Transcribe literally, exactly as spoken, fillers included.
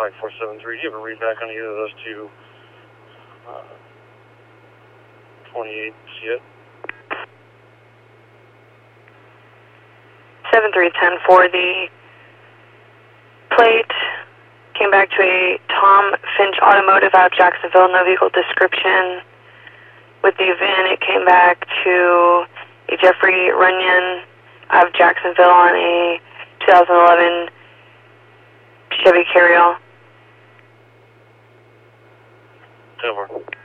five four seven three. Do you have a readback on either of those two? Uh, twenty-eight, see it? seven three ten for the plate. Came back to a Tom Finch Automotive out of Jacksonville, no vehicle description. With the V I N, it came back to a Jeffrey Runyon out of Jacksonville on a two thousand eleven Chevy Carryall. Over.